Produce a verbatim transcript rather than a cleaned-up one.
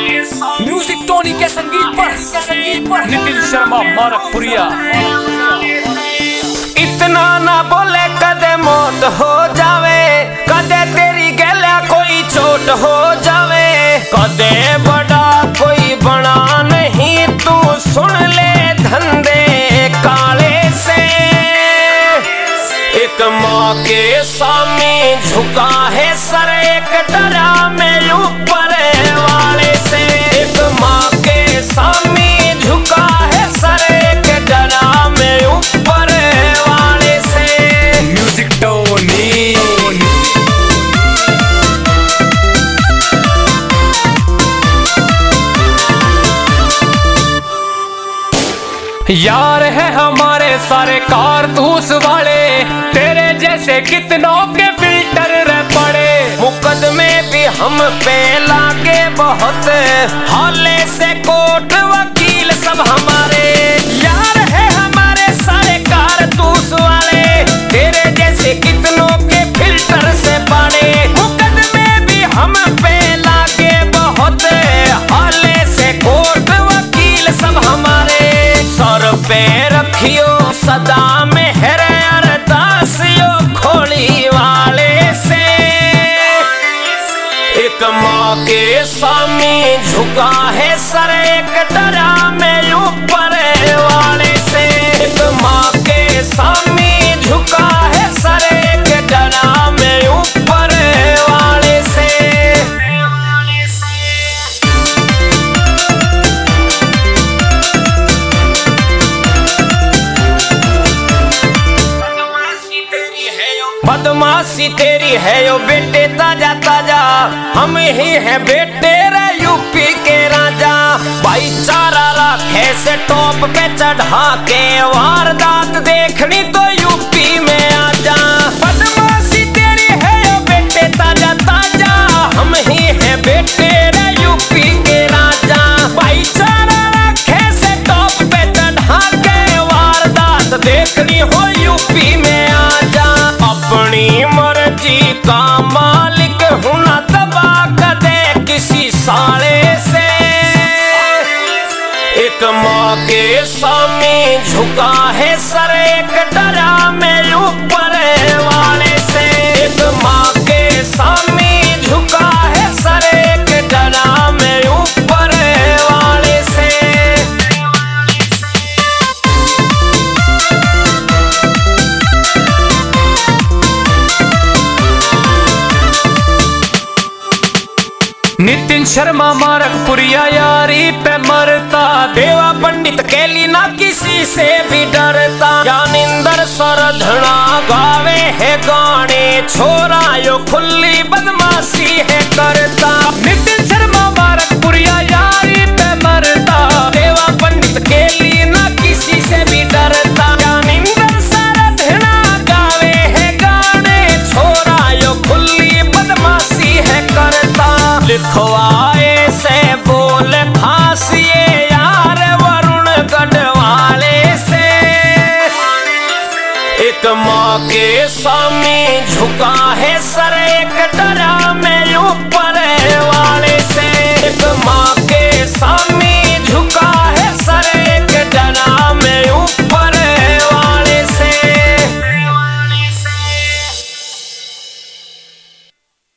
Music Tony के संगीत पर संगीत पर नितिन शर्मा मारकपुरिया। इतना ना बोले कदे मौत हो जावे, कदे तेरी गला कोई चोट हो जावे, कदे बड़ा कोई बना नहीं तू सुन ले धंधे काले से। एक माँ के सामने झुका है सर एक डरा में ऊपर वाले से। एक माँ के सामने झुका है सर एक डरा में ऊपर वाले से। म्यूजिक टोनी यार है हमारे सारे कारतूस वाले, तेरे जैसे कितनों के फिल्टर रह पड़े। मुकदमे भी हम पे लागे बहुत, हाले से कोर्ट वकील सब हमारे। यार है हमारे सारे कारतूस वाले, तेरे जैसे कितनों के फिल्टर से पड़े। मुकदमे भी हम पे लागे बहुत, हाले से कोर्ट वकील सब हमारे। सर पे रखियो सदा मेहर अरदासियो खोली वाले से। एक माँ के सामने झुका है सर एक डरा में ऊपर वाले से। एक माँ के सामने झुका है सर एक डरा में ऊपर वाले से। बदमाशी तेरी है यो बेटे ताजा ताजा, हम ही है बेटे रे यूपी के राजा। भाईचारा रखे से टॉप पे चढ़ा के, वारदात देखनी तो यूपी में आजा। बदमाशी तेरी है यो बेटे ताजा ताजा, हम ही है बेटे रे यूपी के राजा। भाईचारा रखे से टॉप पे चढ़ा के, वारदात देखनी हो यूपी में आजा। अपनी मर्जी का मालिक हूं ना दबा कदे किसी साले से। एक माँ के सामने झुका है सर एक डरा में ऊपर वाले से। एक माँ के सामने झुका है सर एक डरा में ऊपर वाले से। नितिन शर्मा मारकपुरिया यारी पे मरता, देवा पंडित केली ना किसी से भी डरता। ज्ञानिंदर सरधना गावे है गाने, छोरा यो खुली बदमाशी है करता।